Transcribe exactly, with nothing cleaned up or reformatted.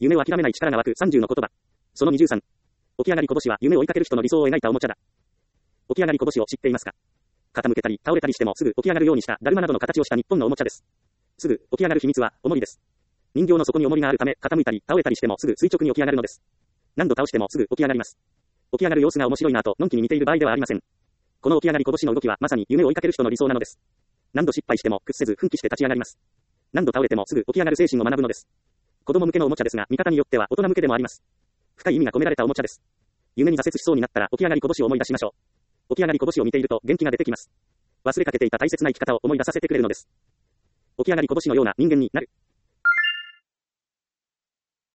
夢を諦めない力が湧くさんじゅうの言葉。そのにじゅうさん。起き上がりこぼしは夢を追いかける人の理想を描いたおもちゃだ。起き上がりこぼしを知っていますか？傾けたり倒れたりしてもすぐ起き上がるようにしただるまなどの形をした日本のおもちゃです。すぐ起き上がる秘密は重りです。人形の底に重りがあるため傾いたり倒れたりしてもすぐ垂直に起き上がるのです。何度倒してもすぐ起き上がります。起き上がる様子が面白いなとのんきに似ている場合ではありません。この起き上がりこぼしの動きはまさに夢を追いかける人の理想なのです。何度失敗しても屈せず奮起して立ち上がります。何度倒れてもすぐ起き上がる精神を学ぶのです。子供向けのおもちゃですが見方によっては大人向けでもあります。深い意味が込められたおもちゃです。夢に挫折しそうになったら起き上がりこぼしを思い出しましょう。起き上がりこぼしを見ていると元気が出てきます。忘れかけていた大切な生き方を思い出させてくれるのです。起き上がりこぼしのような人間になる。